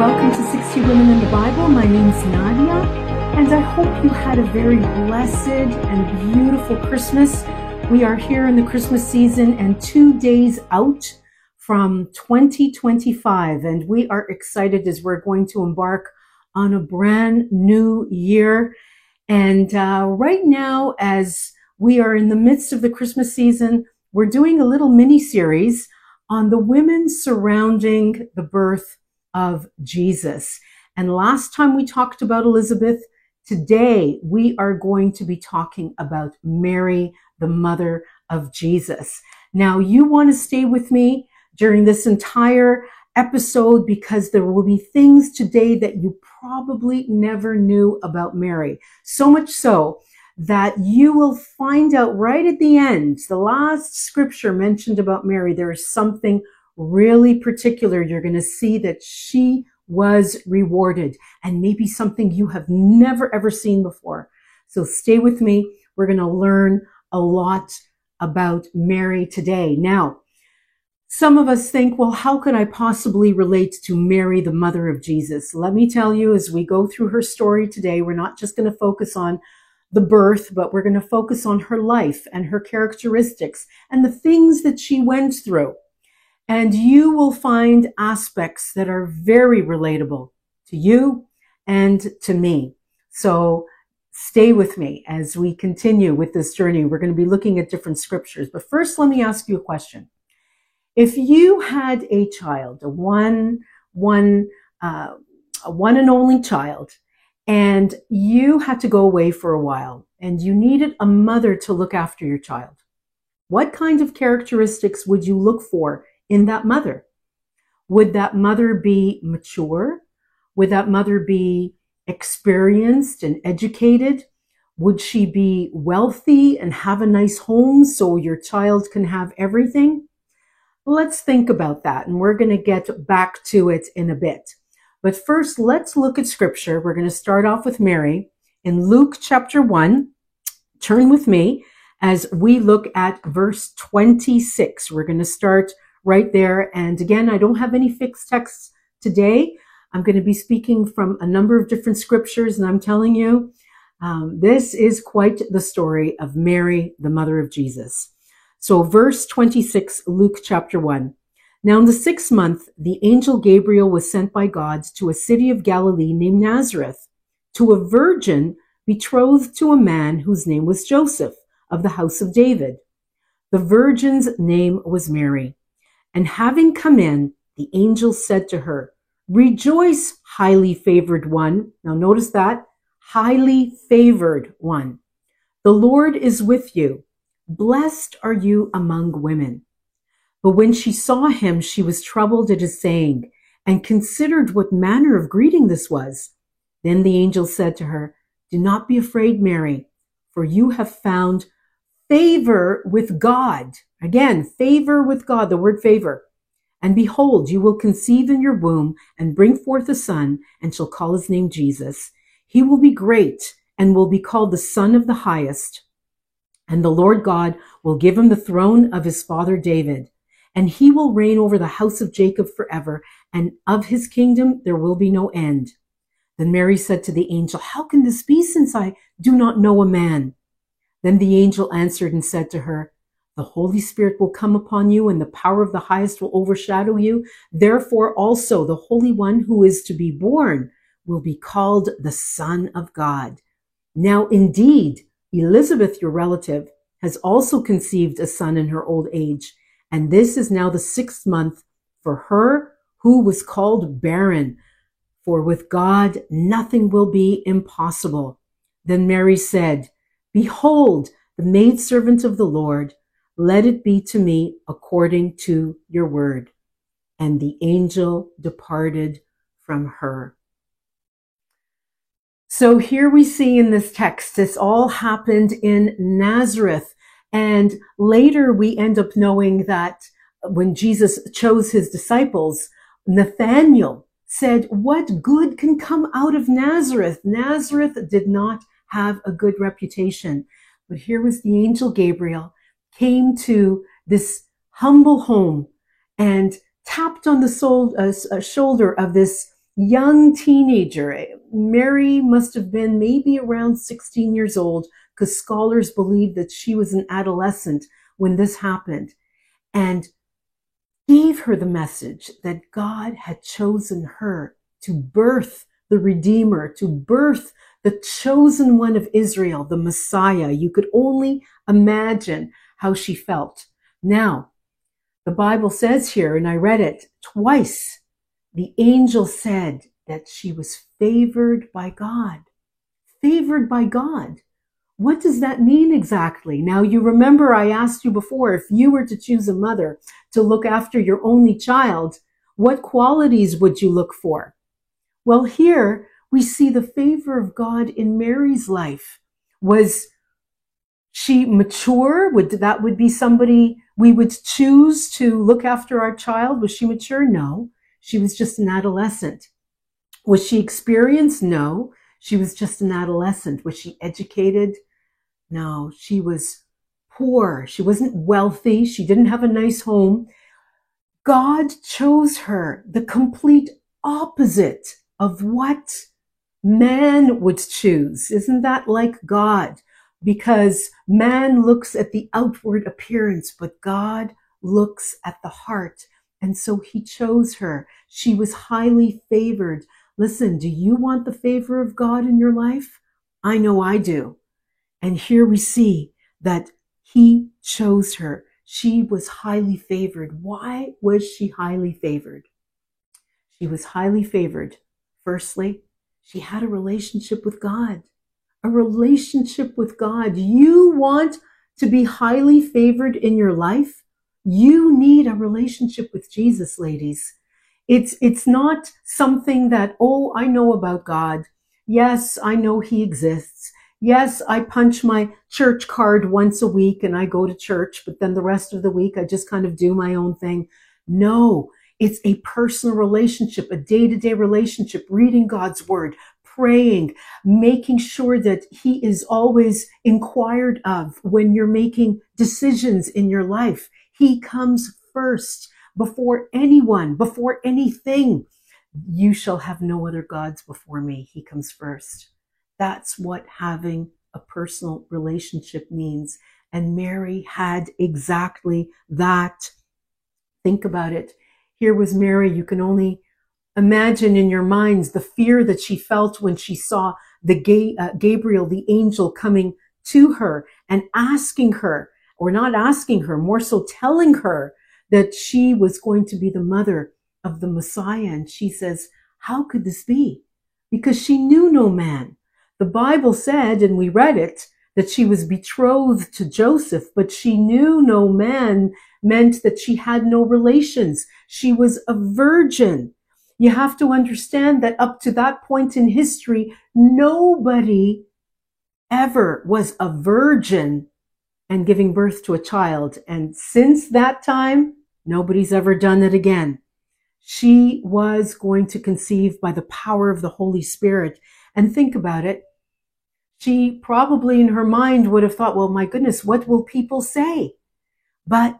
welcome to 60 Women in the Bible. My name's Nadia, and I hope you had a very blessed and beautiful Christmas. We are here in the Christmas season and 2 days out from 2025, and we are excited as we're going to embark on a brand new year. And right now, as we are in the midst of the Christmas season, we're doing a little mini-series on the women surrounding the birth of Jesus. And last time we talked about Elizabeth. Today we are going to be talking about Mary, the mother of Jesus. Now you want to stay with me during this entire episode because there will be things today that you probably never knew about Mary. So much so that you will find out right at the end, the last scripture mentioned about Mary, there is something really particular. You're going to see that she was rewarded, and maybe something you have never ever seen before. So stay with me. We're going to learn a lot about Mary today. Now, some of us think, well, how could I possibly relate to Mary, the mother of Jesus? Let me tell you, as we go through her story today, we're not just going to focus on the birth, but we're going to focus on her life and her characteristics and the things that she went through. And you will find aspects that are very relatable to you and to me. So stay with me as we continue with this journey. We're going to be looking at different scriptures. But first, let me ask you a question. If you had a child, a one and only child, and you had to go away for a while, and you needed a mother to look after your child, what kind of characteristics would you look for in that mother? Would that mother be mature? Would that mother be experienced and educated? Would she be wealthy and have a nice home so your child can have everything? Let's think about that, and we're going to get back to it in a bit. But first, let's look at scripture. We're going to start off with Mary in Luke chapter 1. Turn with me as we look at verse 26. We're going to start right there. And again, I don't have any fixed texts today. I'm going to be speaking from a number of different scriptures, and I'm telling you, this is quite the story of Mary, the mother of Jesus. So verse 26, Luke chapter 1. Now in the 6th month, the angel Gabriel was sent by God to a city of Galilee named Nazareth, to a virgin betrothed to a man whose name was Joseph, of the house of David. The virgin's name was Mary. And having come in, the angel said to her, "Rejoice, highly favored one." Now notice that, highly favored one. "The Lord is with you. Blessed are you among women." But when she saw him, she was troubled at his saying, and considered what manner of greeting this was. Then the angel said to her, "Do not be afraid, Mary, for you have found favor with God." Again, favor with God, the word favor. "And behold, you will conceive in your womb and bring forth a son, and shall call his name Jesus. He will be great and will be called the Son of the Highest. And the Lord God will give him the throne of his father David. And he will reign over the house of Jacob forever, and of his kingdom there will be no end." Then Mary said to the angel, "How can this be, since I do not know a man?" Then the angel answered and said to her, "The Holy Spirit will come upon you, and the power of the highest will overshadow you. Therefore also the Holy One who is to be born will be called the Son of God. Now indeed, Elizabeth, your relative, has also conceived a son in her old age, and this is now the 6th month for her who was called barren. For with God nothing will be impossible." Then Mary said, "Behold, the maidservant of the Lord, let it be to me according to your word." And the angel departed from her. So here we see in this text, this all happened in Nazareth. And later we end up knowing that when Jesus chose his disciples, Nathanael said, "What good can come out of Nazareth?" Nazareth did not have a good reputation. But here was the angel Gabriel, came to this humble home and tapped on the shoulder of this young teenager. Mary must have been maybe around 16 years old, because scholars believe that she was an adolescent when this happened, and gave her the message that God had chosen her to birth the Redeemer, to birth the chosen one of Israel, the Messiah. You could only imagine how she felt. Now, the Bible says here, and I read it twice, the angel said that she was favored by God. Favored by God. What does that mean exactly? Now, you remember I asked you before, if you were to choose a mother to look after your only child, what qualities would you look for? Well, here we see the favor of God in Mary's life. Was she mature? That would be somebody we would choose to look after our child? Was she mature? No. She was just an adolescent. Was she experienced? No. She was just an adolescent. Was she educated? No. She was poor. She wasn't wealthy. She didn't have a nice home. God chose her, the complete opposite of what man would choose. Isn't that like God? Because man looks at the outward appearance, but God looks at the heart. And so he chose her. She was highly favored. Listen, do you want the favor of God in your life? I know I do. And here we see that he chose her. She was highly favored. Why was she highly favored? She was highly favored. Firstly, she had a relationship with God. A relationship with God. You want to be highly favored in your life? You need a relationship with Jesus, ladies. It's not something that, oh, I know about God. Yes, I know he exists. Yes, I punch my church card once a week and I go to church, but then the rest of the week I just kind of do my own thing. No, it's a personal relationship, a day-to-day relationship, reading God's word, praying, making sure that he is always inquired of when you're making decisions in your life. He comes first before anyone, before anything. You shall have no other gods before me. He comes first. That's what having a personal relationship means. And Mary had exactly that. Think about it. Here was Mary. You can only imagine in your minds the fear that she felt when she saw Gabriel, the angel, coming to her and asking her, or not asking her, more so telling her that she was going to be the mother of the Messiah. And she says, how could this be? Because she knew no man. The Bible said, and we read it, that she was betrothed to Joseph, but she knew no man meant that she had no relations. She was a virgin. You have to understand that up to that point in history, nobody ever was a virgin and giving birth to a child. And since that time, nobody's ever done it again. She was going to conceive by the power of the Holy Spirit. And think about it. She probably in her mind would have thought, well, my goodness, what will people say? But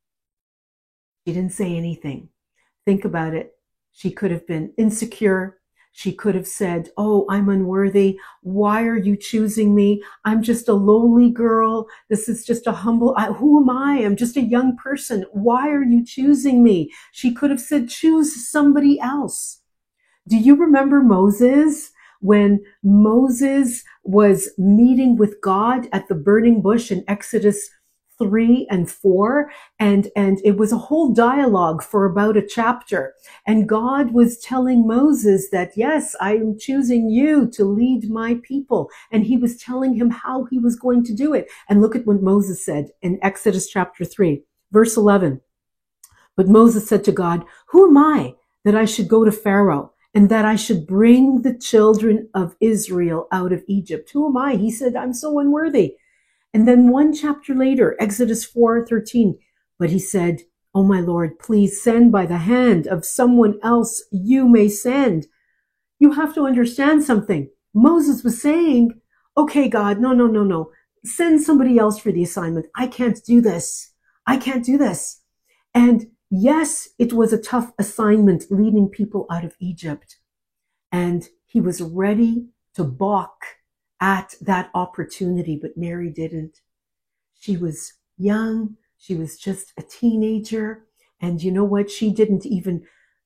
she didn't say anything. Think about it. She could have been insecure. She could have said, oh, I'm unworthy. Why are you choosing me? I'm just a lowly girl. This is just a humble, who am I? I'm just a young person. Why are you choosing me? She could have said, choose somebody else. Do you remember Moses? When Moses was meeting with God at the burning bush in Exodus 3 and 4, and it was a whole dialogue for about a chapter. And God was telling Moses that, yes, I am choosing you to lead my people. And he was telling him how he was going to do it. And look at what Moses said in Exodus chapter 3, verse 11. But Moses said to God, who am I that I should go to Pharaoh and that I should bring the children of Israel out of Egypt? Who am I? He said, I'm so unworthy. And then one chapter later, Exodus 4:13, but he said, oh my Lord, please send by the hand of someone else you may send. You have to understand something. Moses was saying, okay, God, no. Send somebody else for the assignment. I can't do this. I can't do this. And yes, it was a tough assignment leading people out of Egypt. And he was ready to balk at that opportunity, but Mary didn't. She was young. She was just a teenager. And you know what? She didn't even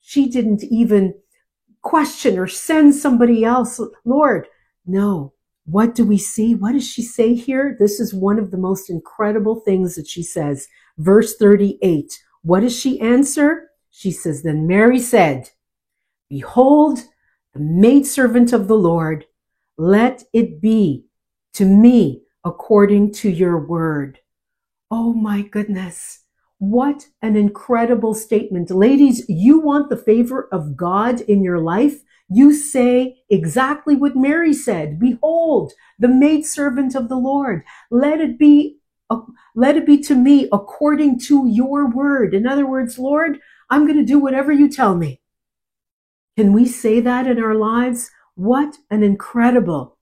question or send somebody else. Lord, no. What do we see? What does she say here? This is one of the most incredible things that she says. Verse 38. What does she answer? She says, then Mary said, behold, the maidservant of the Lord, let it be to me according to your word. Oh my goodness. What an incredible statement. Ladies, you want the favor of God in your life? You say exactly what Mary said. Behold, the maidservant of the Lord. Let it be to me according to your word. In other words, Lord, I'm going to do whatever you tell me. Can we say that in our lives? What an incredible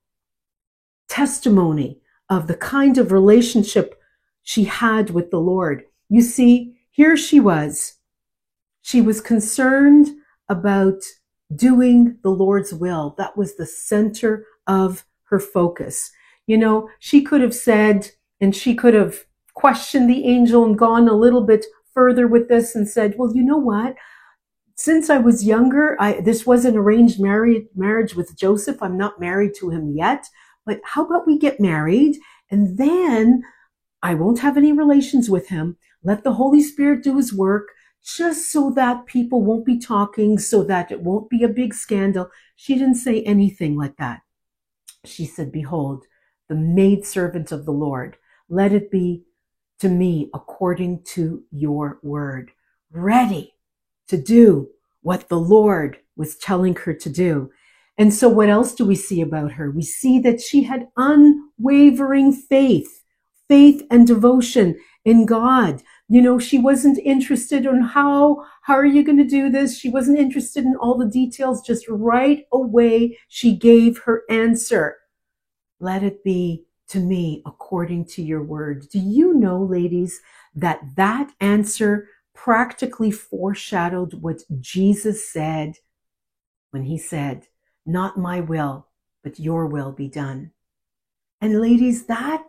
testimony of the kind of relationship she had with the Lord. You see, here she was. She was concerned about doing the Lord's will. That was the center of her focus. You know, she could have said, and she could have questioned the angel and gone a little bit further with this and said, well, you know what? Since I was younger, this was an arranged marriage with Joseph. I'm not married to him yet, but how about we get married and then I won't have any relations with him. Let the Holy Spirit do his work just so that people won't be talking, so that it won't be a big scandal. She didn't say anything like that. She said, behold, the maidservant of the Lord, let it be to me according to your word. Ready to do what the Lord was telling her to do. And so what else do we see about her? We see that she had unwavering faith and devotion in God. You know, she wasn't interested in how are you going to do this? She wasn't interested in all the details. Just right away, she gave her answer. Let it be to me according to your word. Do you know, ladies, that answer practically foreshadowed what Jesus said when he said, not my will, but your will be done. And ladies, that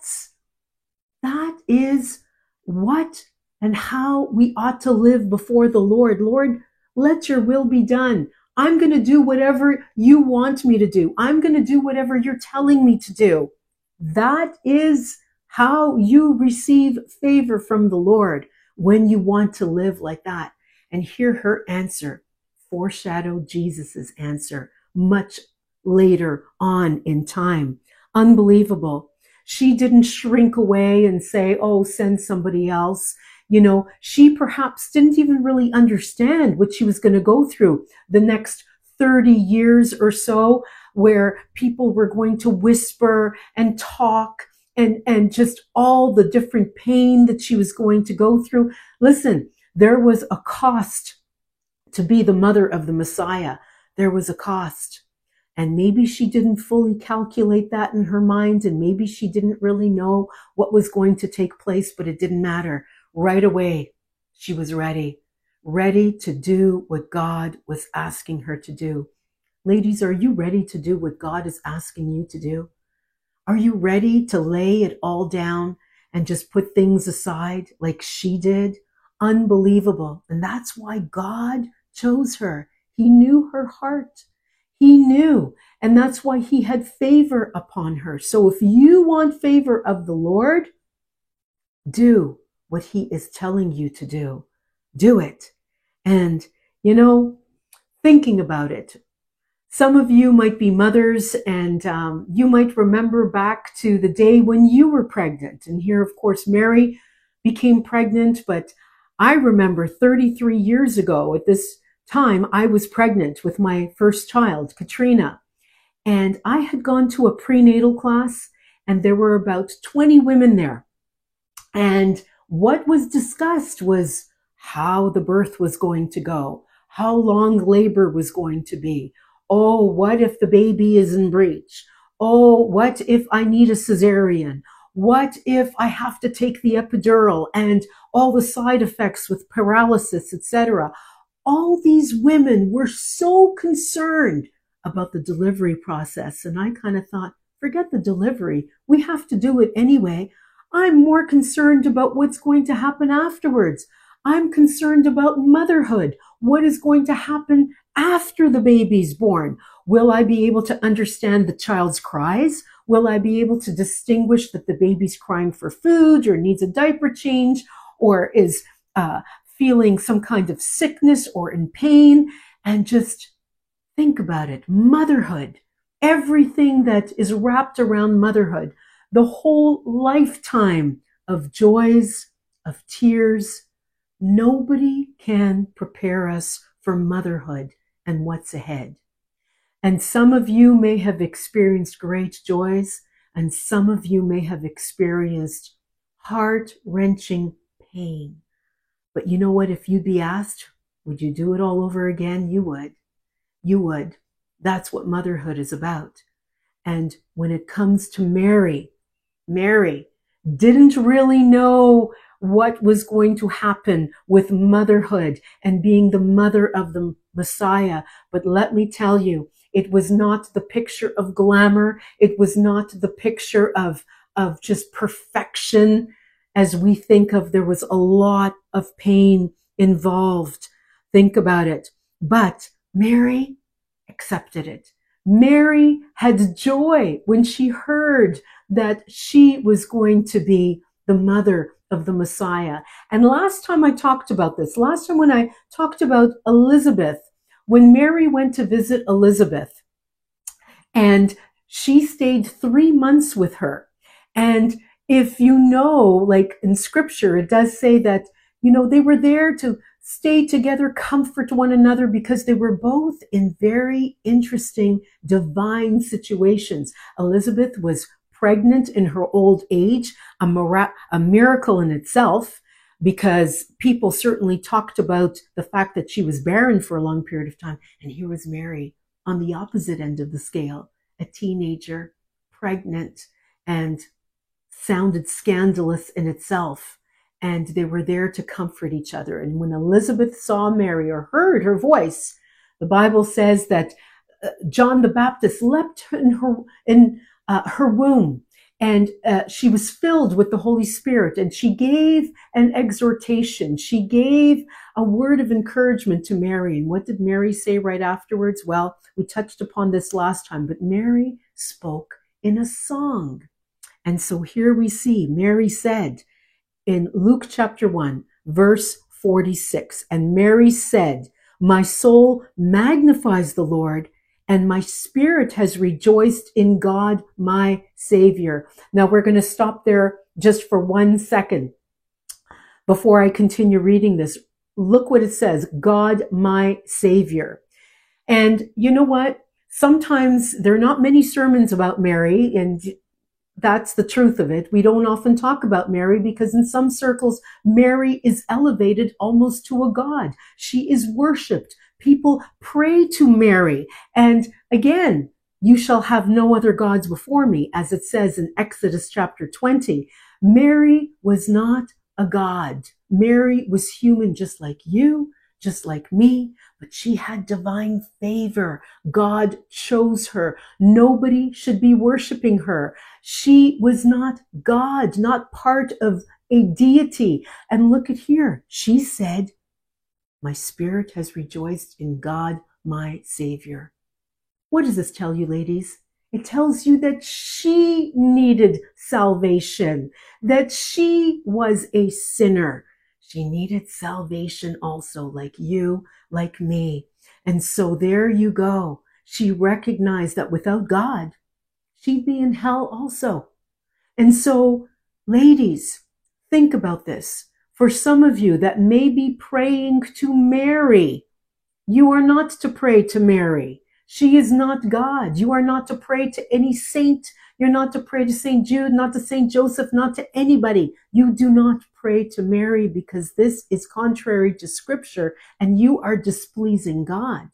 is what and how we ought to live before the Lord. Lord, let your will be done. I'm going to do whatever you want me to do. I'm going to do whatever you're telling me to do. That is how you receive favor from the Lord, when you want to live like that. And here her answer foreshadowed Jesus's answer much later on in time. Unbelievable. She didn't shrink away and say, oh, send somebody else. You know, she perhaps didn't even really understand what she was going to go through the next 30 years or so, where people were going to whisper and talk and just all the different pain that she was going to go through. Listen, there was a cost to be the mother of the Messiah. There was a cost. And maybe she didn't fully calculate that in her mind, and maybe she didn't really know what was going to take place, but it didn't matter. Right away, she was ready to do what God was asking her to do. Ladies, are you ready to do what God is asking you to do? Are you ready to lay it all down and just put things aside like she did? Unbelievable. And that's why God chose her. He knew her heart. He knew. And that's why he had favor upon her. So if you want favor of the Lord, do what he is telling you to do. Do it. And, you know, thinking about it, some of you might be mothers, and you might remember back to the day when you were pregnant. And here, of course, Mary became pregnant. But I remember 33 years ago at this time, I was pregnant with my first child, Katrina. And I had gone to a prenatal class, and there were about 20 women there. And what was discussed was how the birth was going to go, how long labor was going to be. Oh, what if the baby is in breech? Oh, what if I need a cesarean? What if I have to take the epidural and all the side effects with paralysis, etc.? All these women were so concerned about the delivery process. And I kind of thought, forget the delivery. We have to do it anyway. I'm more concerned about what's going to happen afterwards. I'm concerned about motherhood. What is going to happen after the baby's born? Will I be able to understand the child's cries? Will I be able to distinguish that the baby's crying for food or needs a diaper change or is feeling some kind of sickness or in pain? And just think about it. Motherhood, everything that is wrapped around motherhood, the whole lifetime of joys, of tears. Nobody can prepare us for motherhood and what's ahead. And some of you may have experienced great joys, and some of you may have experienced heart-wrenching pain. But you know what? If you'd be asked, would you do it all over again? You would. You would. That's what motherhood is about. And when it comes to Mary, Mary didn't really know what was going to happen with motherhood and being the mother of the Messiah. But let me tell you, it was not the picture of glamour. It was not the picture of just perfection as we think of. There was a lot of pain involved. Think about it. But Mary accepted it. Mary had joy when she heard that she was going to be the mother of the Messiah. And last time I talked about this, last time when I talked about Elizabeth, when Mary went to visit Elizabeth and she stayed 3 months with her. And if you know, like in scripture, it does say that, you know, they were there to stay together, comfort one another, because they were both in very interesting divine situations. Elizabeth was pregnant in her old age, a miracle in itself, because people certainly talked about the fact that she was barren for a long period of time. And here was Mary on the opposite end of the scale, a teenager, pregnant, and sounded scandalous in itself. And they were there to comfort each other. And when Elizabeth saw Mary or heard her voice, the Bible says that John the Baptist leapt in her womb, and she was filled with the Holy Spirit, and she gave an exhortation. She gave a word of encouragement to Mary. And what did Mary say right afterwards? Well, we touched upon this last time, but Mary spoke in a song. And so here we see Mary said in Luke chapter 1, verse 46, and Mary said, "My soul magnifies the Lord, and my spirit has rejoiced in God, my Savior." Now we're going to stop there just for 1 second before I continue reading this. Look what it says, God, my Savior. And you know what? Sometimes there are not many sermons about Mary, and that's the truth of it. We don't often talk about Mary because in some circles, Mary is elevated almost to a god. She is worshipped. People pray to Mary. And again, you shall have no other gods before me, as it says in Exodus chapter 20. Mary was not a god. Mary was human just like you, just like me, but she had divine favor. God chose her. Nobody should be worshiping her. She was not God, not part of a deity. And look at here. She said, "My spirit has rejoiced in God, my Savior." What does this tell you, ladies? It tells you that she needed salvation, that she was a sinner. She needed salvation also, like you, like me. And so there you go. She recognized that without God, she'd be in hell also. And so, ladies, think about this. For some of you that may be praying to Mary, you are not to pray to Mary. She is not God. You are not to pray to any saint. You're not to pray to St. Jude, not to St. Joseph, not to anybody. You do not pray to Mary because this is contrary to Scripture and you are displeasing God.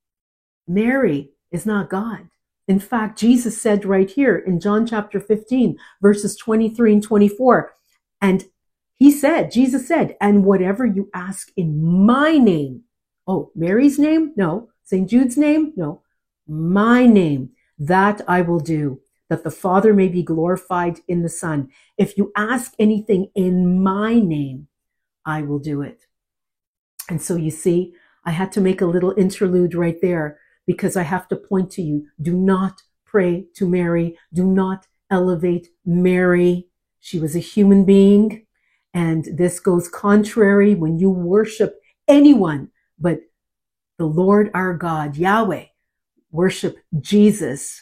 Mary is not God. In fact, Jesus said right here in John chapter 15, verses 23 and 24, and Jesus said, "And whatever you ask in my name," oh, Mary's name? No. St. Jude's name? No. my name, that I will do, that the Father may be glorified in the Son. If you ask anything in my name, I will do it. And so you see, I had to make a little interlude right there because I have to point to you. Do not pray to Mary. Do not elevate Mary. She was a human being. And this goes contrary when you worship anyone but the Lord our God, Yahweh. Worship Jesus.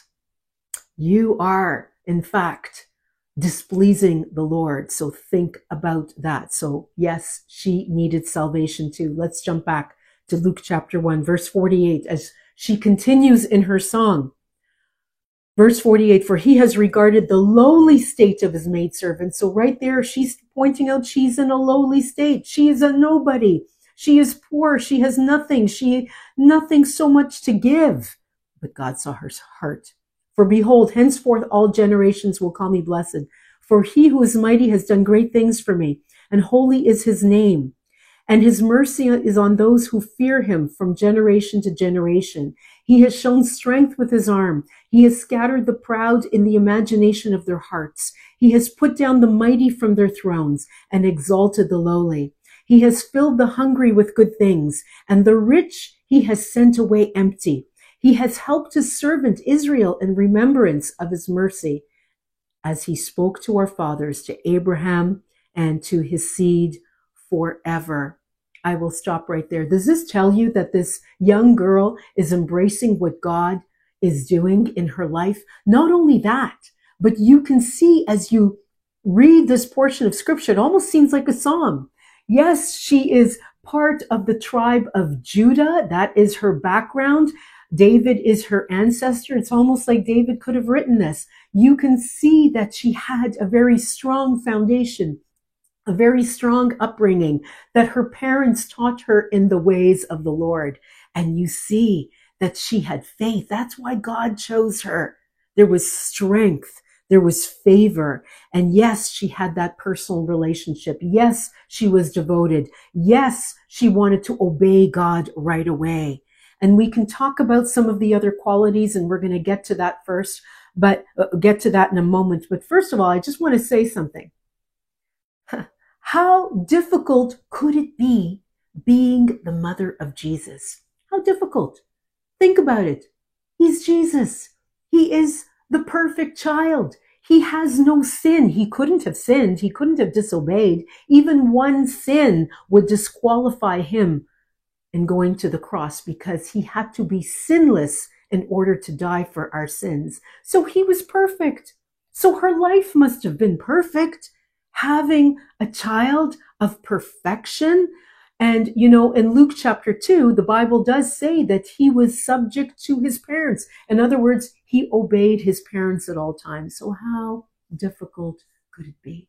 You are, in fact, displeasing the Lord. So think about that. So yes, she needed salvation too. Let's jump back to Luke chapter 1, verse 48, as she continues in her song. Verse 48, for he has regarded the lowly state of his maidservant. So right there, she's pointing out she's in a lowly state. She is a nobody. She is poor. She has nothing. Nothing so much to give. But God saw her heart. For behold, henceforth all generations will call me blessed. For he who is mighty has done great things for me, and holy is his name. And his mercy is on those who fear him from generation to generation. He has shown strength with his arm. He has scattered the proud in the imagination of their hearts. He has put down the mighty from their thrones and exalted the lowly. He has filled the hungry with good things, and the rich he has sent away empty. He has helped his servant Israel in remembrance of his mercy, as he spoke to our fathers, to Abraham and to his seed forever. I will stop right there. Does this tell you that this young girl is embracing what God is doing in her life? Not only that, but you can see as you read this portion of scripture, it almost seems like a psalm. Yes, she is part of the tribe of Judah. That is her background. David is her ancestor. It's almost like David could have written this. You can see that she had a very strong foundation, a very strong upbringing, that her parents taught her in the ways of the Lord. And you see that she had faith. That's why God chose her. There was strength. There was favor. And yes, she had that personal relationship. Yes, she was devoted. Yes, she wanted to obey God right away. And we can talk about some of the other qualities, and we're going to get to that first, but get to that in a moment. But first of all, I just want to say something. How difficult could it be being the mother of Jesus? How difficult? Think about it. He's Jesus. He is the perfect child. He has no sin. He couldn't have sinned. He couldn't have disobeyed. Even one sin would disqualify him in going to the cross, because he had to be sinless in order to die for our sins. So he was perfect. So her life must have been perfect, having a child of perfection. And, you know, in Luke chapter 2, the Bible does say that he was subject to his parents. In other words, he obeyed his parents at all times. So how difficult could it be?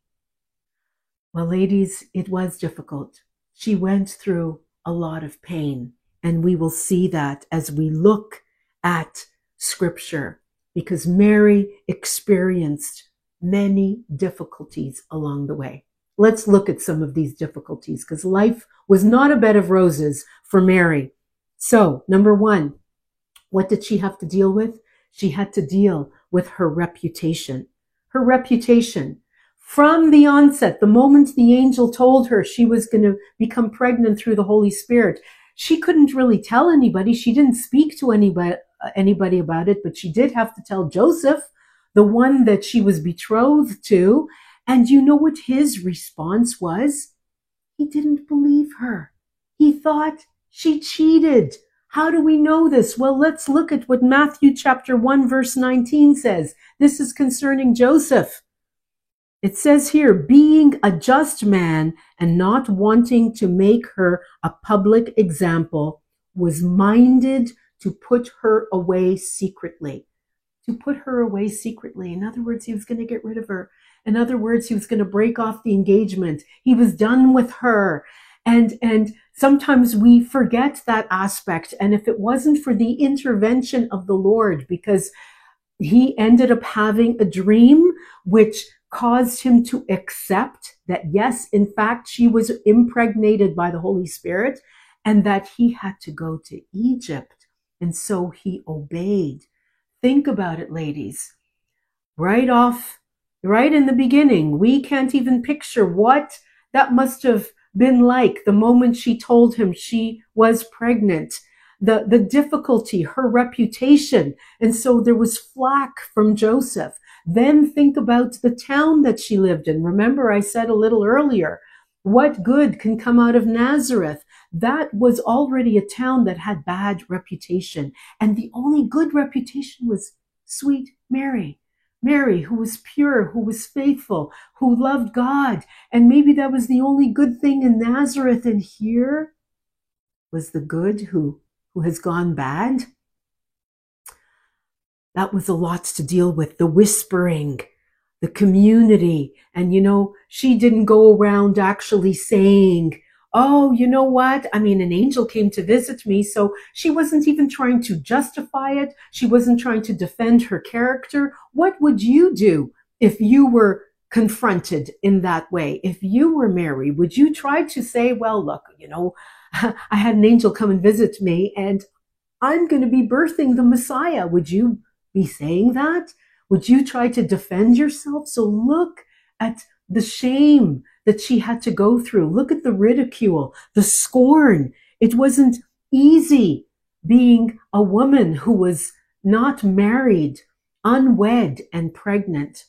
Well, ladies, it was difficult. She went through a lot of pain, and we will see that as we look at scripture, because Mary experienced many difficulties along the way. Let's look at some of these difficulties, because life was not a bed of roses for Mary. So, number one, what did she have to deal with? She had to deal with her reputation. Her reputation. From the onset, the moment the angel told her she was going to become pregnant through the Holy Spirit, she couldn't really tell anybody. She didn't speak to anybody about it, but she did have to tell Joseph, the one that she was betrothed to. And you know what his response was? He didn't believe her. He thought she cheated. How do we know this? Well, let's look at what Matthew chapter 1, verse 19 says. This is concerning Joseph. It says here, being a just man and not wanting to make her a public example, was minded to put her away secretly. To put her away secretly. In other words, he was going to get rid of her. In other words, he was going to break off the engagement. He was done with her. And sometimes we forget that aspect. And if it wasn't for the intervention of the Lord, because he ended up having a dream which caused him to accept that, yes, in fact, she was impregnated by the Holy Spirit, and that he had to go to Egypt And so he obeyed. Think about it, ladies. Right in the beginning, we can't even picture what that must have been like the moment she told him she was pregnant. The difficulty, her reputation. And so there was flack from Joseph. Then think about the town that she lived in. Remember, I said a little earlier, what good can come out of Nazareth? That was already a town that had bad reputation. And the only good reputation was sweet Mary. Mary, who was pure, who was faithful, who loved God. And maybe that was the only good thing in Nazareth. And here was the good who has gone bad. That was a lot to deal with. The whispering, the community. And, she didn't go around actually saying, oh, you know what? I mean, an angel came to visit me. So she wasn't even trying to justify it. She wasn't trying to defend her character. What would you do if you were confronted in that way? If you were Mary, would you try to say, well, look, I had an angel come and visit me and I'm going to be birthing the Messiah. Would you be saying that? Would you try to defend yourself? So look at the shame that she had to go through. Look at the ridicule, the scorn. It wasn't easy being a woman who was not married, unwed, and pregnant.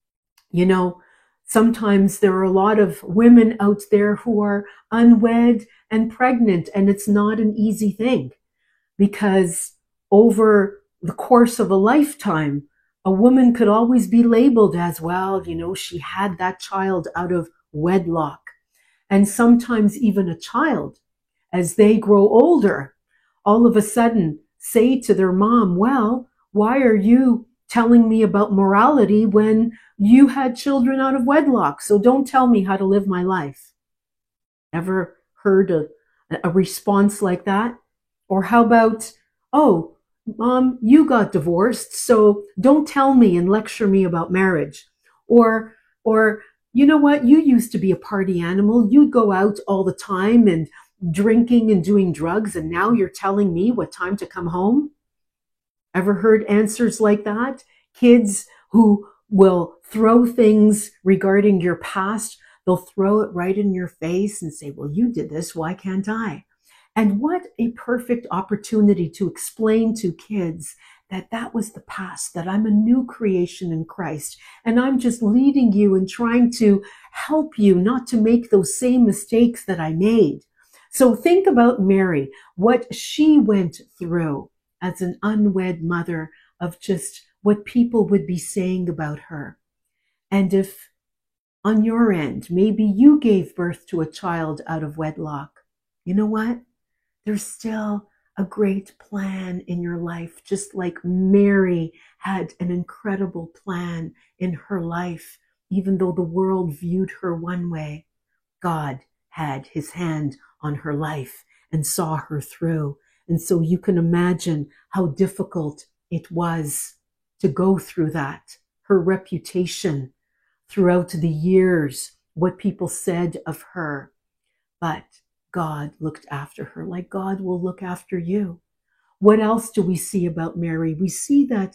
Sometimes there are a lot of women out there who are unwed and pregnant, and it's not an easy thing because over the course of a lifetime, a woman could always be labeled as, well, she had that child out of wedlock. And sometimes even a child, as they grow older, all of a sudden say to their mom, well, why are you telling me about morality when you had children out of wedlock? So don't tell me how to live my life. Ever heard a response like that? Or how about, oh, Mom, you got divorced, so don't tell me and lecture me about marriage. Or, you know what? You used to be a party animal. You'd go out all the time and drinking and doing drugs, and now you're telling me what time to come home? Ever heard answers like that? Kids who will throw things regarding your past, they'll throw it right in your face and say, well, you did this, why can't I? And what a perfect opportunity to explain to kids that was the past, that I'm a new creation in Christ. And I'm just leading you and trying to help you not to make those same mistakes that I made. So think about Mary, what she went through as an unwed mother, of just what people would be saying about her. And if on your end, maybe you gave birth to a child out of wedlock, you know what? There's still a great plan in your life, just like Mary had an incredible plan in her life. Even though the world viewed her one way, God had his hand on her life and saw her through. And so you can imagine how difficult it was to go through that. Her reputation throughout the years, what people said of her. But God looked after her like God will look after you. What else do we see about Mary? We see that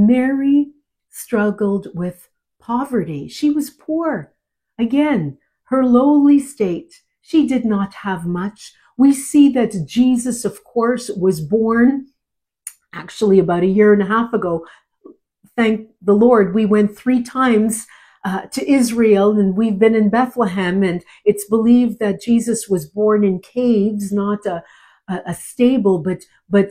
Mary struggled with poverty. She was poor. Again, her lowly state. She did not have much. We see that Jesus, of course, was born actually about 1.5 years ago. Thank the Lord, we went 3 times to Israel, and we've been in Bethlehem, and it's believed that Jesus was born in caves, not a stable, but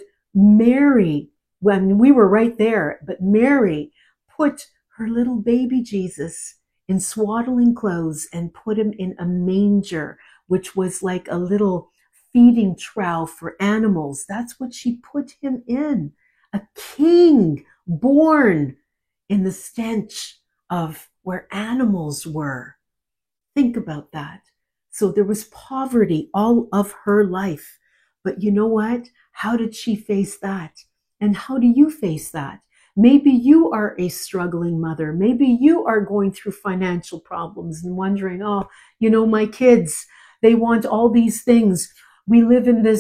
Mary, when we were right there, but Mary put her little baby Jesus in swaddling clothes and put him in a manger, which was like a little feeding trough for animals. That's what she put him in. A king born in the stench of where animals were. Think about that. So there was poverty all of her life. But you know what? How did she face that? And how do you face that? Maybe you are a struggling mother. Maybe you are going through financial problems and wondering, oh, my kids, they want all these things. We live in this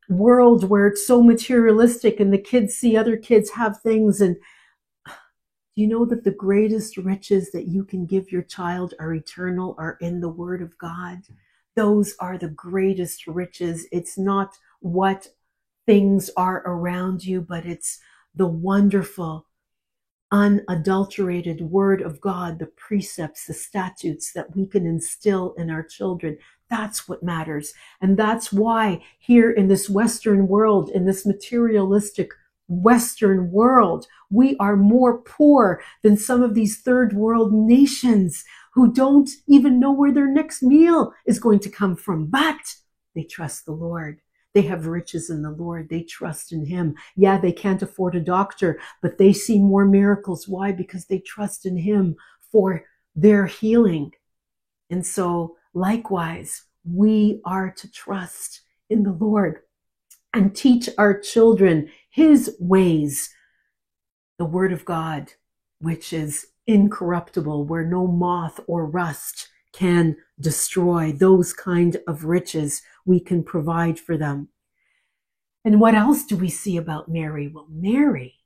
world where it's so materialistic and the kids see other kids have things. And you know that the greatest riches that you can give your child are eternal, are in the Word of God. Those are the greatest riches. It's not what things are around you, but it's the wonderful, unadulterated Word of God, the precepts, the statutes that we can instill in our children. That's what matters. And that's why here in this Western world, in this materialistic Western world, we are more poor than some of these third world nations who don't even know where their next meal is going to come from. But they trust the Lord. They have riches in the Lord. They trust in Him. Yeah, they can't afford a doctor, but they see more miracles. Why? Because they trust in Him for their healing. And so, likewise, we are to trust in the Lord and teach our children His ways, the Word of God, which is incorruptible, where no moth or rust can destroy. Those kind of riches we can provide for them. And what else do we see about Mary? Well, Mary,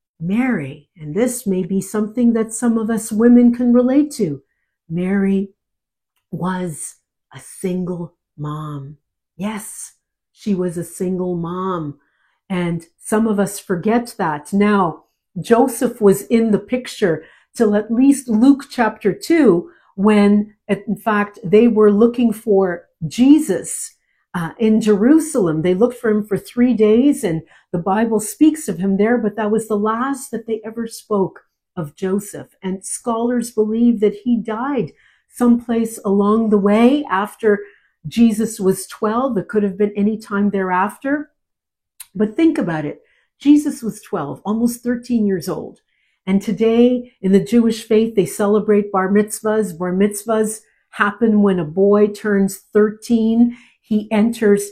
and this may be something that some of us women can relate to. Mary was a single mom. Yes, she was a single mom. And some of us forget that. Now, Joseph was in the picture till at least Luke chapter 2, when, in fact, they were looking for Jesus in Jerusalem. They looked for him for 3 days, and the Bible speaks of him there, but that was the last that they ever spoke of Joseph. And scholars believe that he died someplace along the way after Jesus was 12. It could have been any time thereafter. But think about it. Jesus was 12, almost 13 years old. And today in the Jewish faith, they celebrate bar mitzvahs. Bar mitzvahs happen when a boy turns 13. He enters,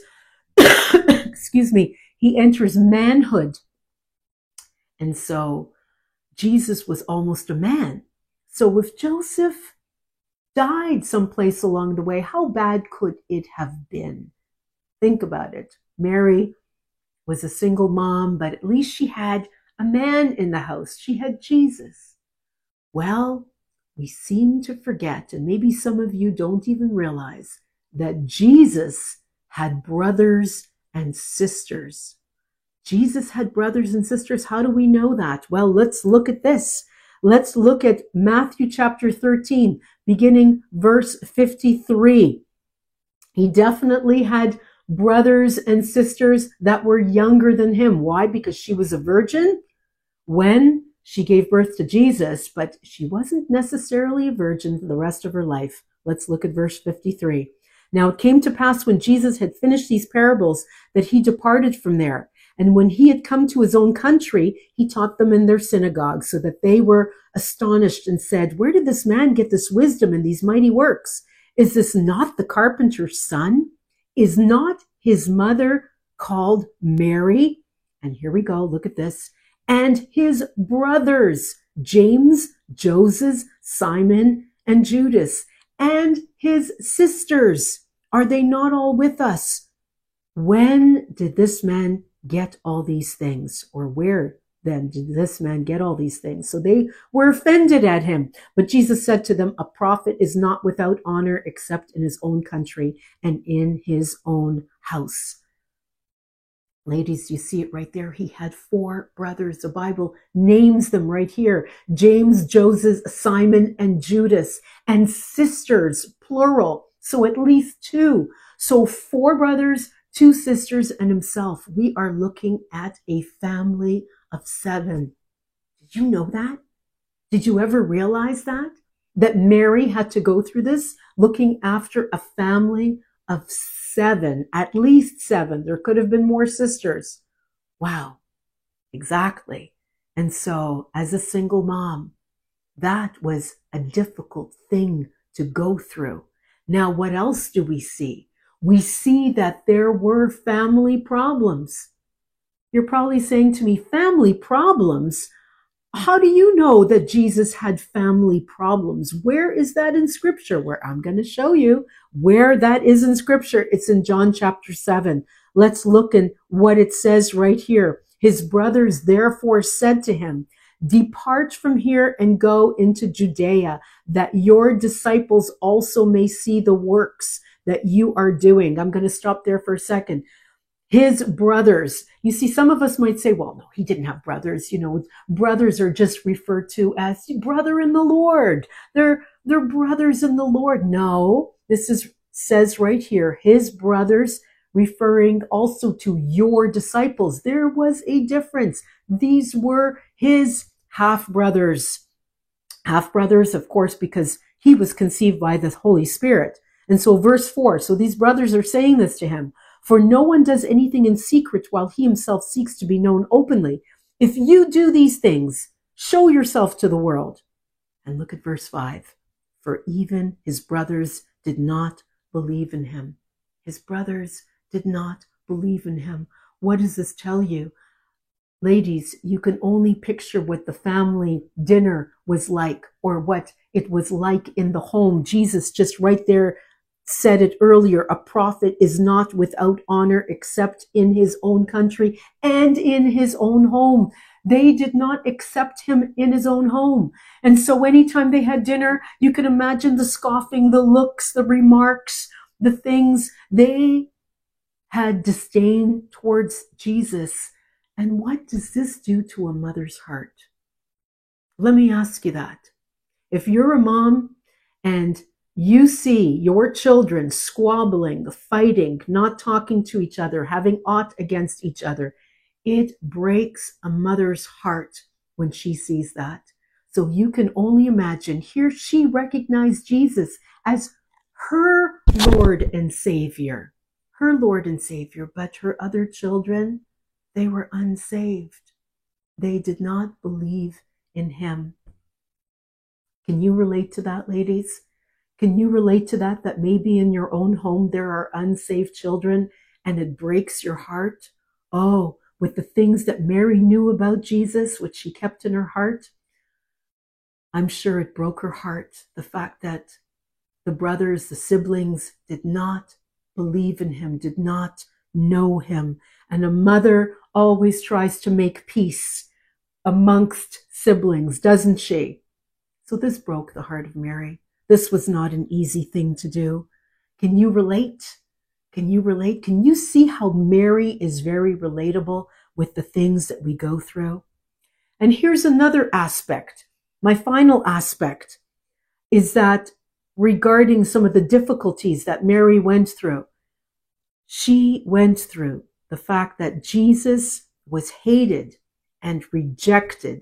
he enters manhood. And so Jesus was almost a man. So if Joseph died someplace along the way, how bad could it have been? Think about it. Mary was a single mom, but at least she had a man in the house. She had Jesus. Well, we seem to forget, and maybe some of you don't even realize, that Jesus had brothers and sisters. Jesus had brothers and sisters. How do we know that? Well, let's look at this. Let's look at Matthew chapter 13, beginning verse 53. He definitely had brothers and sisters that were younger than him. Why? Because she was a virgin when she gave birth to Jesus, but she wasn't necessarily a virgin for the rest of her life. Let's look at verse 53. Now it came to pass when Jesus had finished these parables that he departed from there. And when he had come to his own country, he taught them in their synagogue, so that they were astonished and said, "Where did this man get this wisdom and these mighty works? Is this not the carpenter's son? Is not his mother called Mary?" And here we go, look at this. "And his brothers, James, Joseph, Simon, and Judas, and his sisters, are they not all with us? When did this man get all these things?" Or where then did this man get all these things? So they were offended at him. But Jesus said to them, "A prophet is not without honor except in his own country and in his own house." Ladies, you see it right there. He had 4 brothers. The Bible names them right here: James, Joseph, Simon, and Judas, and sisters, plural. So at least 2. So 4 brothers, 2 sisters, and himself. We are looking at a family of 7. Did you know that? Did you ever realize that? That Mary had to go through this, looking after a family of 7, at least 7. There could have been more sisters. Wow, exactly. And so as a single mom, that was a difficult thing to go through. Now, what else do we see? We see that there were family problems. You're probably saying to me, family problems? How do you know that Jesus had family problems? Where is that in Scripture? Where I'm going to show you where that is in Scripture. It's in John chapter 7. Let's look in what it says right here. His brothers therefore said to him, depart from here and go into Judea, that your disciples also may see the works that you are doing. I'm going to stop there for a second. His brothers. You see, some of us might say, well, no, he didn't have brothers. You know, brothers are just referred to as brother in the Lord. They're brothers in the Lord. No, says right here, his brothers, referring also to your disciples. There was a difference. These were his half-brothers. Half-brothers, of course, because he was conceived by the Holy Spirit. And so verse 4, so these brothers are saying this to him. For no one does anything in secret while he himself seeks to be known openly. If you do these things, show yourself to the world. And look at verse 5. For even his brothers did not believe in him. His brothers did not believe in him. What does this tell you? Ladies, you can only picture what the family dinner was like, or what it was like in the home. Jesus just right there said it earlier, a prophet is not without honor except in his own country and in his own home. They did not accept him in his own home. And so anytime they had dinner, you can imagine the scoffing, the looks, the remarks, the things. They had disdain towards Jesus. And what does this do to a mother's heart? Let me ask you that. If you're a mom and you see your children squabbling, fighting, not talking to each other, having aught against each other, it breaks a mother's heart when she sees that. So you can only imagine, here she recognized Jesus as her Lord and Savior. Her Lord and Savior, but her other children, they were unsaved. They did not believe in him. Can you relate to that, ladies? Can you relate to that, that maybe in your own home there are unsaved children and it breaks your heart? Oh, with the things that Mary knew about Jesus, which she kept in her heart, I'm sure it broke her heart. The fact that the brothers, the siblings did not believe in him, did not know him. And a mother always tries to make peace amongst siblings, doesn't she? So this broke the heart of Mary. This was not an easy thing to do. Can you relate? Can you relate? Can you see how Mary is very relatable with the things that we go through? And here's another aspect. My final aspect is that regarding some of the difficulties that Mary went through, she went through the fact that Jesus was hated and rejected.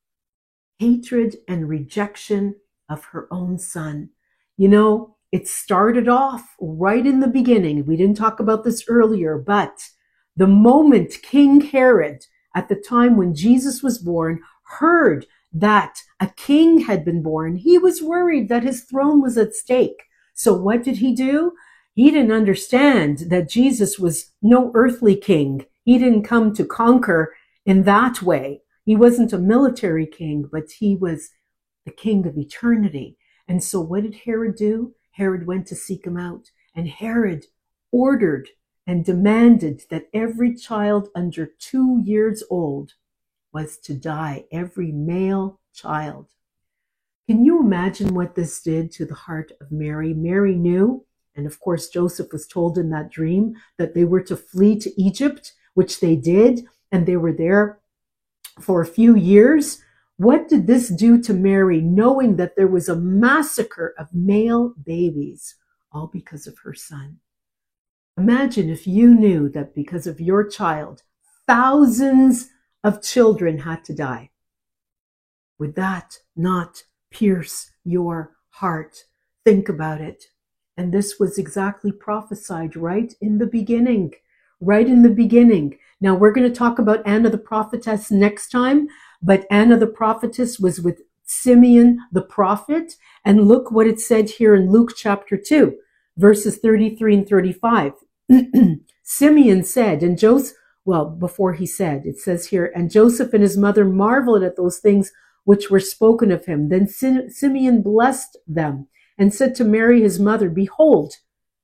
Hatred and rejection of her own son. You know, it started off right in the beginning. We didn't talk about this earlier, but the moment King Herod, at the time when Jesus was born, heard that a king had been born, he was worried that his throne was at stake. So what did he do? He didn't understand that Jesus was no earthly king. He didn't come to conquer in that way. He wasn't a military king, but he was the king of eternity. And so what did Herod do? Herod went to seek him out. And Herod ordered and demanded that every child under 2 years old was to die, every male child. Can you imagine what this did to the heart of Mary? Mary knew, and of course Joseph was told in that dream, that they were to flee to Egypt, which they did, and they were there for a few years. What did this do to Mary, knowing that there was a massacre of male babies, all because of her son? Imagine if you knew that because of your child, thousands of children had to die. Would that not pierce your heart? Think about it. And this was exactly prophesied right in the beginning. Right in the beginning. Now we're going to talk about Anna the prophetess next time. But Anna the prophetess was with Simeon the prophet. And look what it said here in Luke chapter 2, verses 33 and 35. Simeon said, and Joseph, well, before he said, it says here, and Joseph and his mother marveled at those things which were spoken of him. Then Simeon blessed them and said to Mary, his mother, behold,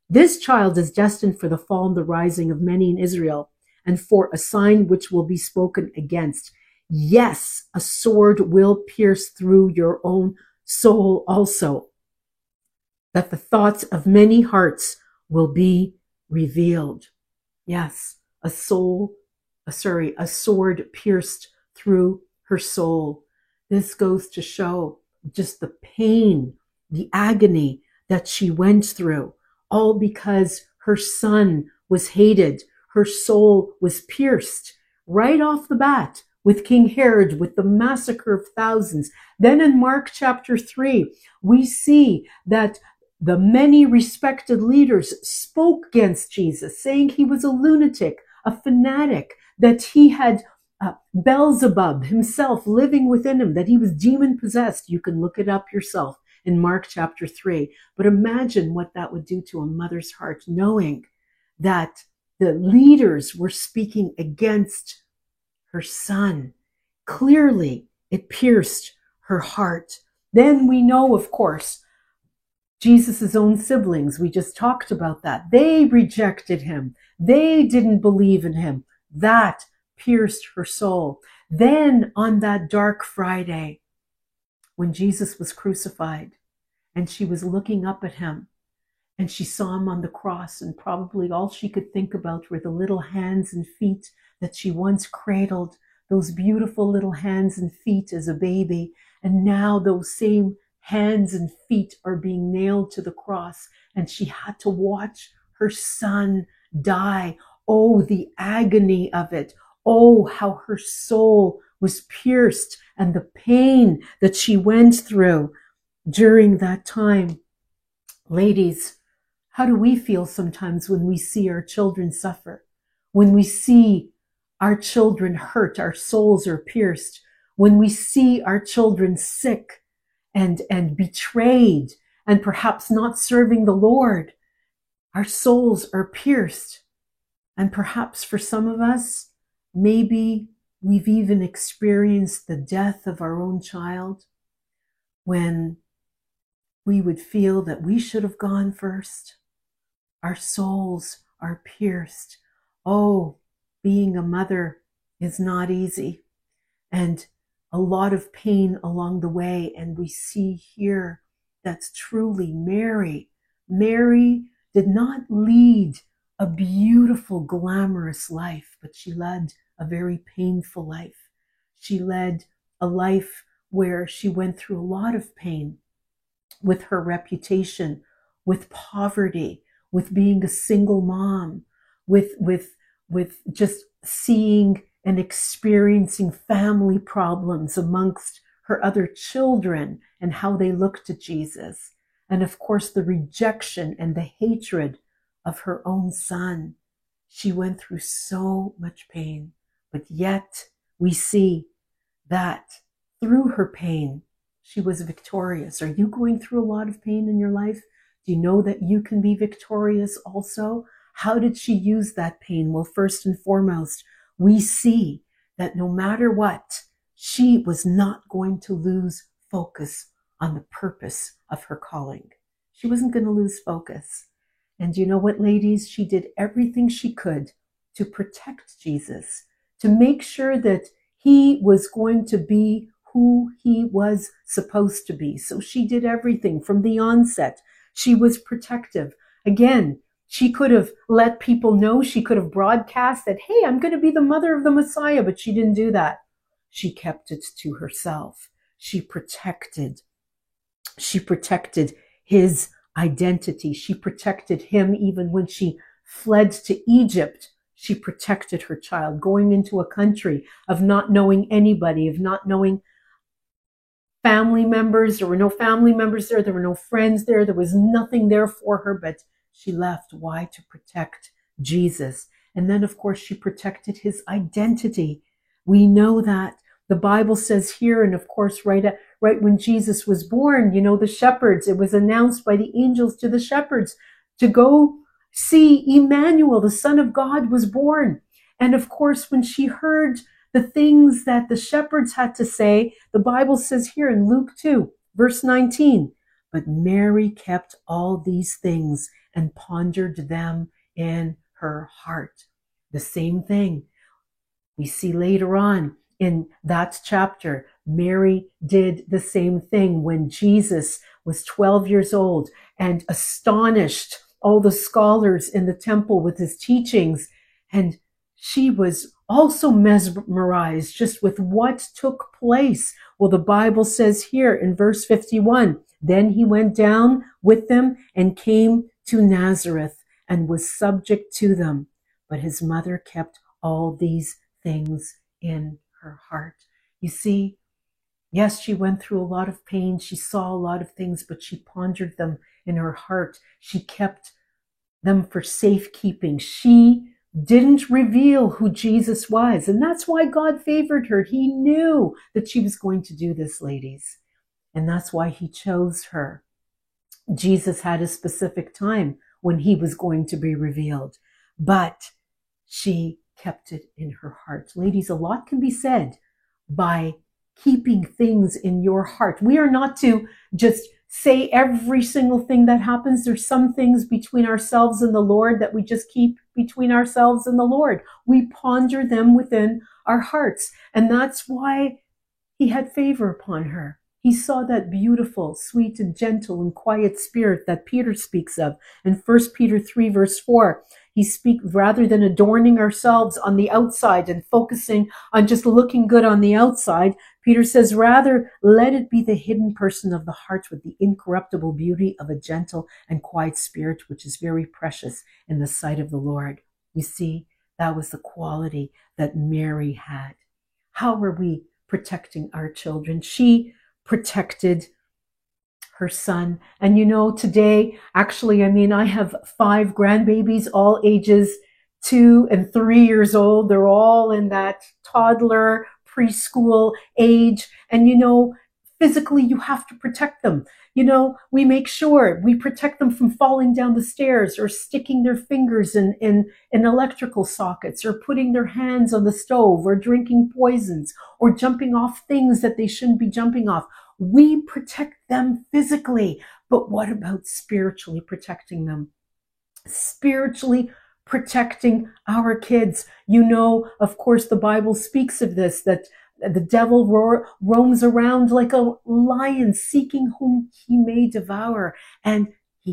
This child is destined for the fall and the rising of many in Israel, and for a sign which will be spoken against. Yes, a sword will pierce through your own soul also, that the thoughts of many hearts will be revealed. Yes, a sword pierced through her soul. This goes to show just the pain, the agony that she went through, all because her son was hated. Her soul was pierced right off the bat with King Herod, with the massacre of thousands. Then in Mark chapter 3, we see that the many respected leaders spoke against Jesus, saying he was a lunatic, a fanatic, that he had Beelzebub himself living within him, that he was demon possessed. You can look it up yourself in Mark chapter 3. But imagine what that would do to a mother's heart, knowing that the leaders were speaking against her son. Clearly, it pierced her heart. Then we know, of course, Jesus' own siblings, we just talked about that. They rejected him. They didn't believe in him. That pierced her soul. Then on that dark Friday, when Jesus was crucified and she was looking up at him and she saw him on the cross, and probably all she could think about were the little hands and feet that she once cradled, those beautiful little hands and feet as a baby. And now those same hands and feet are being nailed to the cross, and she had to watch her son die. Oh, the agony of it. Oh, how her soul was pierced, and the pain that she went through during that time. Ladies, how do we feel sometimes when we see our children suffer? When we see our children hurt, our souls are pierced. When we see our children sick and betrayed and perhaps not serving the Lord, our souls are pierced. And perhaps for some of us, maybe we've even experienced the death of our own child, when we would feel that we should have gone first. Our souls are pierced. Oh, being a mother is not easy, and a lot of pain along the way. And we see here that's truly Mary. Mary did not lead a beautiful, glamorous life, but she led a very painful life. She led a life where she went through a lot of pain with her reputation, with poverty, with being a single mom, with just seeing and experiencing family problems amongst her other children and how they looked at Jesus. And of course, the rejection and the hatred of her own son. She went through so much pain, but yet we see that through her pain, she was victorious. Are you going through a lot of pain in your life? Do you know that you can be victorious also? How did she use that pain? Well, first and foremost, we see that no matter what, she was not going to lose focus on the purpose of her calling. She wasn't going to lose focus. And you know what, ladies? She did everything she could to protect Jesus, to make sure that he was going to be who he was supposed to be. So she did everything from the onset. She was protective. Again, she could have let people know. She could have broadcast that, hey, I'm going to be the mother of the Messiah, but she didn't do that. She kept it to herself. She protected his identity. She protected him even when she fled to Egypt. She protected her child, going into a country of not knowing anybody, of not knowing family members. There were no family members there. There were no friends there. There was nothing there for her, but she left. Why? To protect Jesus. And then, of course, she protected his identity. We know that. The Bible says here, and of course, right when Jesus was born, you know, the shepherds, it was announced by the angels to the shepherds to go see Emmanuel, the Son of God, was born. And of course, when she heard the things that the shepherds had to say, the Bible says here in Luke 2, verse 19, but Mary kept all these things and pondered them in her heart. The same thing we see later on in that chapter. Mary did the same thing when Jesus was 12 years old and astonished all the scholars in the temple with his teachings. And she was also mesmerized just with what took place. Well, the Bible says here in verse 51, then he went down with them and came to Nazareth and was subject to them. But his mother kept all these things in her heart. You see, yes, she went through a lot of pain. She saw a lot of things, but she pondered them in her heart. She kept them for safekeeping. She didn't reveal who Jesus was. And that's why God favored her. He knew that she was going to do this, ladies. And that's why he chose her. Jesus had a specific time when he was going to be revealed, but she kept it in her heart. Ladies, a lot can be said by keeping things in your heart. We are not to just say every single thing that happens. There's some things between ourselves and the Lord that we just keep between ourselves and the Lord. We ponder them within our hearts. And that's why he had favor upon her. He saw that beautiful, sweet, and gentle and quiet spirit that Peter speaks of in 1 Peter 3, verse 4. He speaks, rather than adorning ourselves on the outside and focusing on just looking good on the outside, Peter says, rather, let it be the hidden person of the heart with the incorruptible beauty of a gentle and quiet spirit, which is very precious in the sight of the Lord. You see, that was the quality that Mary had. How are we protecting our children? She protected her son. And you know, today, actually, I have 5 grandbabies, all ages 2 and 3 years old. They're all in that toddler, preschool age. And you know, physically, you have to protect them. You know, we make sure we protect them from falling down the stairs or sticking their fingers in electrical sockets or putting their hands on the stove or drinking poisons or jumping off things that they shouldn't be jumping off. We protect them physically, but what about spiritually protecting them? Spiritually protecting our kids. You know, of course, the Bible speaks of this, that the devil roams around like a lion seeking whom he may devour. And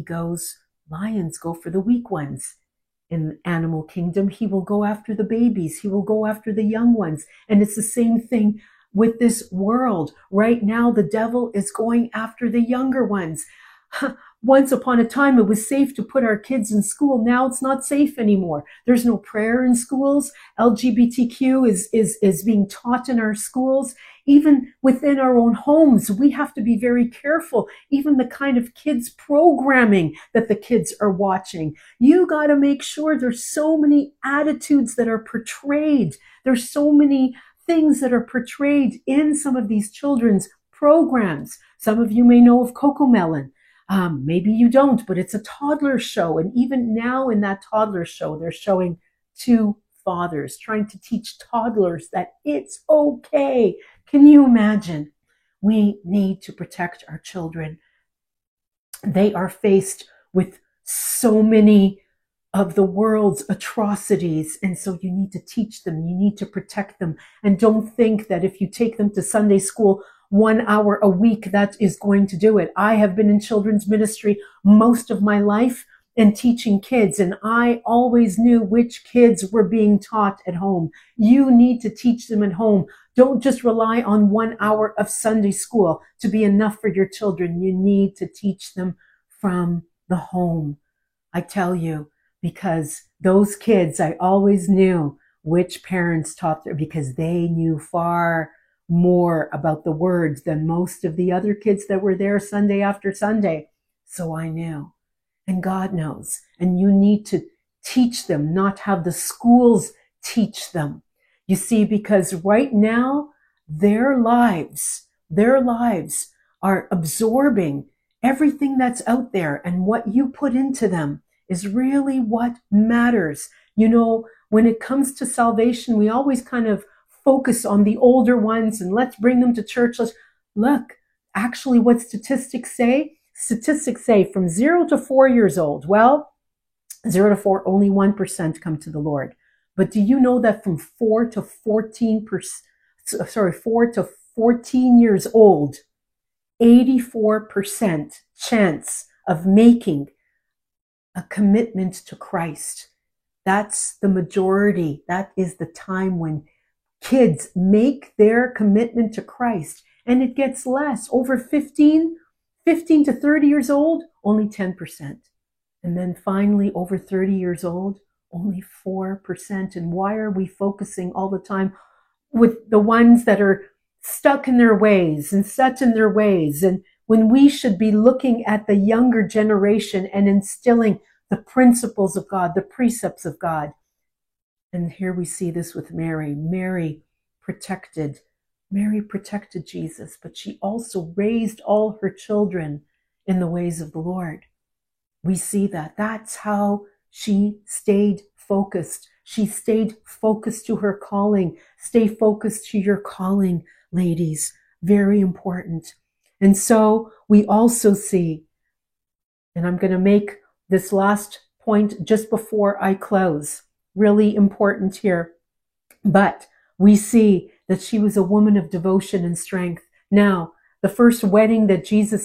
lions go for the weak ones. In the animal kingdom, he will go after the babies. He will go after the young ones. And it's the same thing with this world. Right now, the devil is going after the younger ones. Once upon a time, it was safe to put our kids in school. Now it's not safe anymore. There's no prayer in schools. LGBTQ is being taught in our schools. Even within our own homes, we have to be very careful. Even the kind of kids programming that the kids are watching. You got to make sure there's so many attitudes that are portrayed. There's so many things that are portrayed in some of these children's programs. Some of you may know of Cocomelon. Maybe you don't, but it's a toddler show. And even now in that toddler show, they're showing 2 fathers trying to teach toddlers that it's okay. Can you imagine? We need to protect our children. They are faced with so many of the world's atrocities. And so you need to teach them. You need to protect them. And don't think that if you take them to Sunday school 1 hour a week, that is going to do it. I have been in children's ministry most of my life and teaching kids, and I always knew which kids were being taught at home. You need to teach them at home. Don't just rely on 1 hour of Sunday school to be enough for your children. You need to teach them from the home. I tell you, because those kids, I always knew which parents taught them, because they knew far more about the words than most of the other kids that were there Sunday after Sunday. So I knew. And God knows. And you need to teach them, not have the schools teach them. You see, because right now, their lives are absorbing everything that's out there. And what you put into them is really what matters. You know, when it comes to salvation, we always kind of focus on the older ones and let's bring them to church. Look, actually what statistics say from 0 to 4 years old. Well, 0 to 4, only 1% come to the Lord. But do you know that from 4 to 14 years old, 84% chance of making a commitment to Christ? That's the majority. That is the time when kids make their commitment to Christ. And it gets less. Over 15 to 30 years old, only 10%. And then finally, over 30 years old, only 4%. And why are we focusing all the time with the ones that are stuck in their ways and set in their ways? And when we should be looking at the younger generation and instilling the principles of God, the precepts of God. And here we see this with Mary. Mary protected Jesus, but she also raised all her children in the ways of the Lord. We see that. That's how she stayed focused. She stayed focused to her calling. Stay focused to your calling, ladies. Very important. And so we also see, and I'm going to make this last point just before I close, really important here, but we see that she was a woman of devotion and strength. Now, the first miracle that Jesus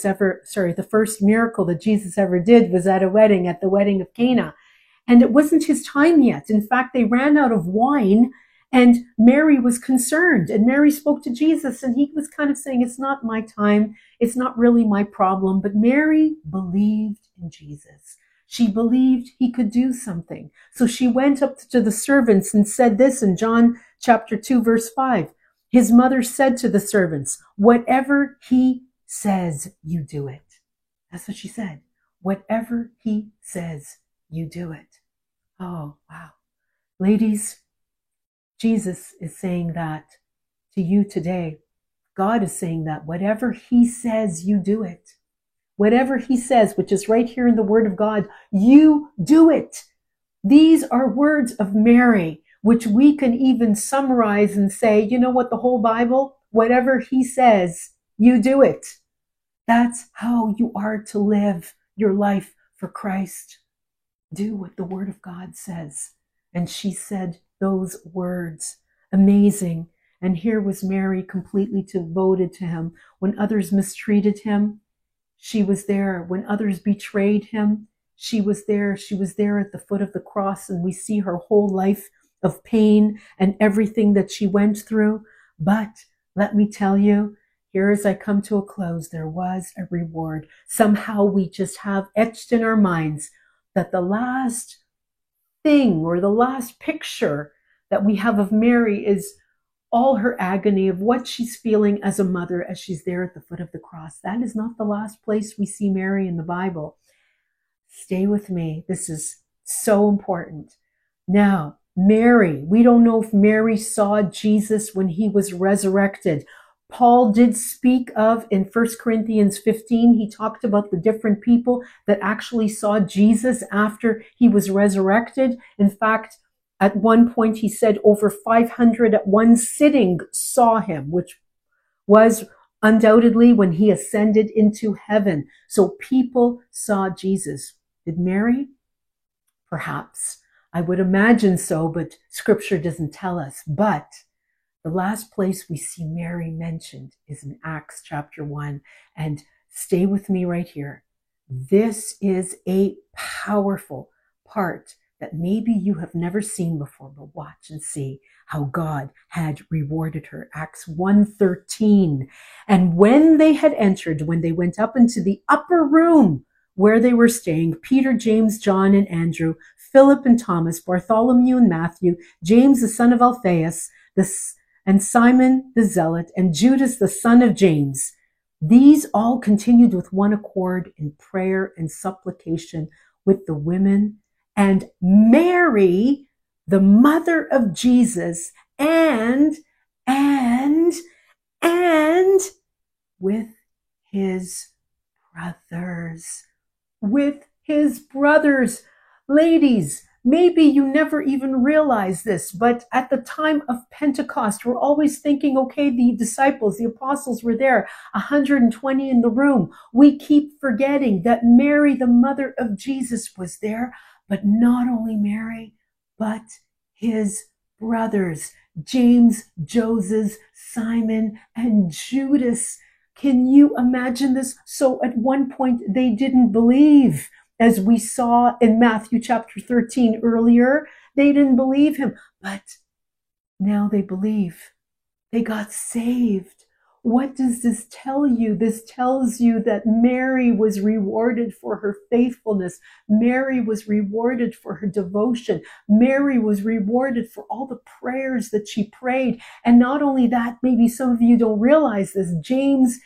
ever did was at the wedding of Cana. And it wasn't his time yet. In fact, they ran out of wine and Mary was concerned. And Mary spoke to Jesus and he was kind of saying, it's not my time. It's not really my problem. But Mary believed in Jesus. She believed he could do something. So she went up to the servants and said this in John chapter 2, verse 5. His mother said to the servants, whatever he says, you do it. That's what she said. Whatever he says, you do it. Oh, wow. Ladies, Jesus is saying that to you today. God is saying that whatever he says, you do it. Whatever he says, which is right here in the Word of God, you do it. These are words of Mary, which we can even summarize and say, you know what, the whole Bible, whatever he says, you do it. That's how you are to live your life for Christ. Do what the Word of God says. And she said those words. Amazing. And here was Mary completely devoted to him. When others mistreated him, she was there. When others betrayed him, she was there. She was there at the foot of the cross, and we see her whole life of pain and everything that she went through. But let me tell you, here as I come to a close, there was a reward. Somehow we just have etched in our minds that the last thing or the last picture that we have of Mary is all her agony of what she's feeling as a mother as she's there at the foot of the cross. That is not the last place we see Mary in the Bible. Stay with me. This is so important. Now, Mary, we don't know if Mary saw Jesus when he was resurrected. Paul did speak of in 1 Corinthians 15, he talked about the different people that actually saw Jesus after he was resurrected. In fact, at one point he said over 500 at one sitting saw him, which was undoubtedly when he ascended into heaven. So people saw Jesus. Did Mary? Perhaps. I would imagine so, but scripture doesn't tell us. But the last place we see Mary mentioned is in Acts chapter 1. And stay with me right here. This is a powerful part that maybe you have never seen before, but watch and see how God had rewarded her. Acts 1:13. And when they had entered, when they went up into the upper room where they were staying, Peter, James, John, and Andrew, Philip and Thomas, Bartholomew and Matthew, James the son of Alphaeus, and Simon the Zealot, and Judas the son of James. These all continued with one accord in prayer and supplication with the women, and Mary, the mother of Jesus, and with his brothers. With his brothers. Ladies, maybe you never even realized this, but at the time of Pentecost, we're always thinking, okay, the disciples, the apostles were there, 120 in the room. We keep forgetting that Mary, the mother of Jesus, was there, But not only Mary, but his brothers, James, Joseph, Simon, and Judas. Can you imagine this? So at one point they didn't believe, as we saw in Matthew chapter 13 earlier. They didn't believe him, but now they believe. They got saved. What does this tell you? This tells you that Mary was rewarded for her faithfulness. Mary was rewarded for her devotion. Mary was rewarded for all the prayers that she prayed. And not only that, maybe some of you don't realize this, James,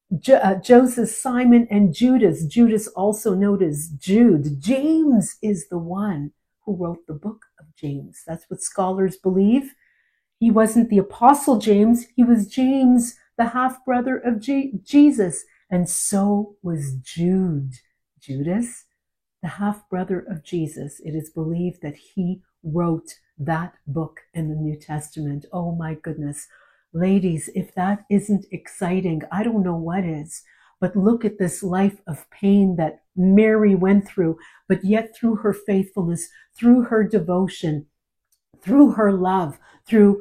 Joseph, Simon, and Judas. Judas, also known as Jude. James is the one who wrote the book of James. That's what scholars believe. He wasn't the Apostle James. He was James, the half-brother of Jesus. And so was Jude. Judas, the half-brother of Jesus. It is believed that he wrote that book in the New Testament. Oh my goodness. Ladies, if that isn't exciting, I don't know what is. But look at this life of pain that Mary went through, but yet through her faithfulness, through her devotion, through her love, through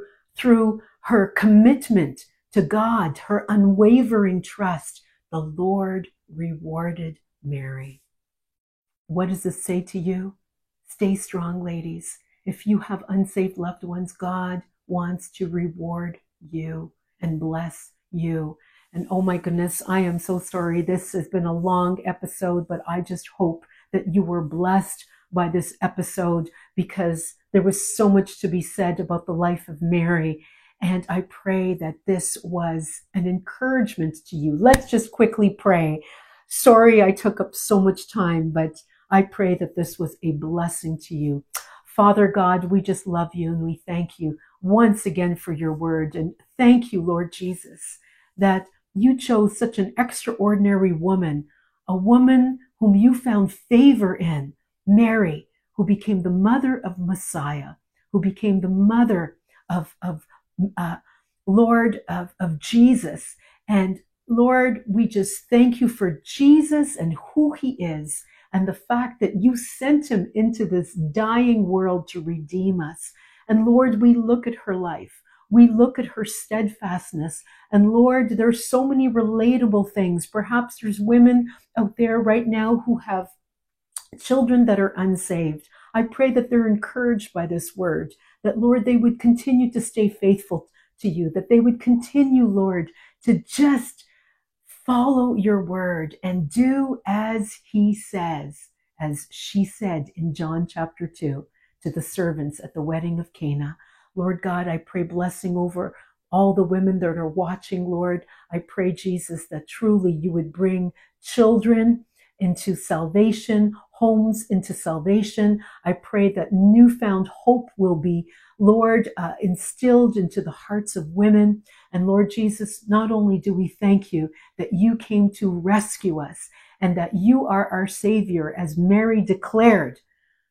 her commitment to God, her unwavering trust, the Lord rewarded Mary. What does this say to you? Stay strong, ladies. If you have unsaved loved ones, God wants to reward you and bless you. And oh my goodness, I am so sorry. This has been a long episode, but I just hope that you were blessed by this episode, because there was so much to be said about the life of Mary. And I pray that this was an encouragement to you. Let's just quickly pray. Sorry I took up so much time, but I pray that this was a blessing to you. Father God, we just love you and we thank you once again for your word. And thank you, Lord Jesus, that you chose such an extraordinary woman, a woman whom you found favor in, Mary, who became the mother of Messiah, who became the mother of Jesus. And Lord, we just thank you for Jesus and who he is, and the fact that you sent him into this dying world to redeem us. And Lord, we look at her life. We look at her steadfastness. And Lord, there's so many relatable things. Perhaps there's women out there right now who have children that are unsaved. I pray that they're encouraged by this word, that, Lord, they would continue to stay faithful to you, that they would continue, Lord, to just follow your word and do as he says, as she said in John chapter 2 to the servants at the wedding of Cana. Lord God, I pray blessing over all the women that are watching, Lord. I pray, Jesus, that truly you would bring children into salvation, homes into salvation. I pray that newfound hope will be, Lord, instilled into the hearts of women. And Lord Jesus, not only do we thank you that you came to rescue us and that you are our Savior, as Mary declared,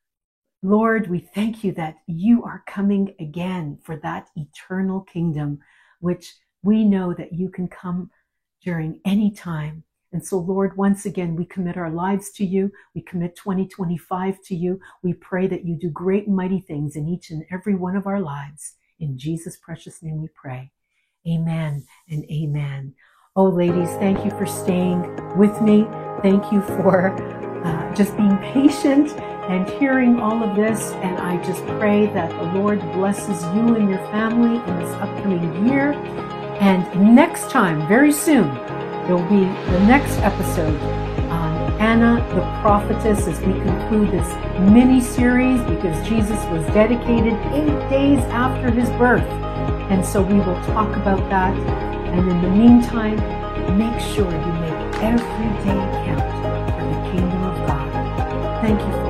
Lord, we thank you that you are coming again for that eternal kingdom, which we know that you can come during any time. And so, Lord, once again, we commit our lives to you. We commit 2025 to you. We pray that you do great and mighty things in each and every one of our lives. In Jesus' precious name we pray. Amen and amen. Oh, ladies, thank you for staying with me. Thank you for just being patient and hearing all of this. And I just pray that the Lord blesses you and your family in this upcoming year. And next time, very soon, there will be the next episode on Anna the prophetess, as we conclude this mini-series, because Jesus was dedicated 8 days after his birth. And so we will talk about that. And in the meantime, make sure you make every day count for the kingdom of God. Thank you.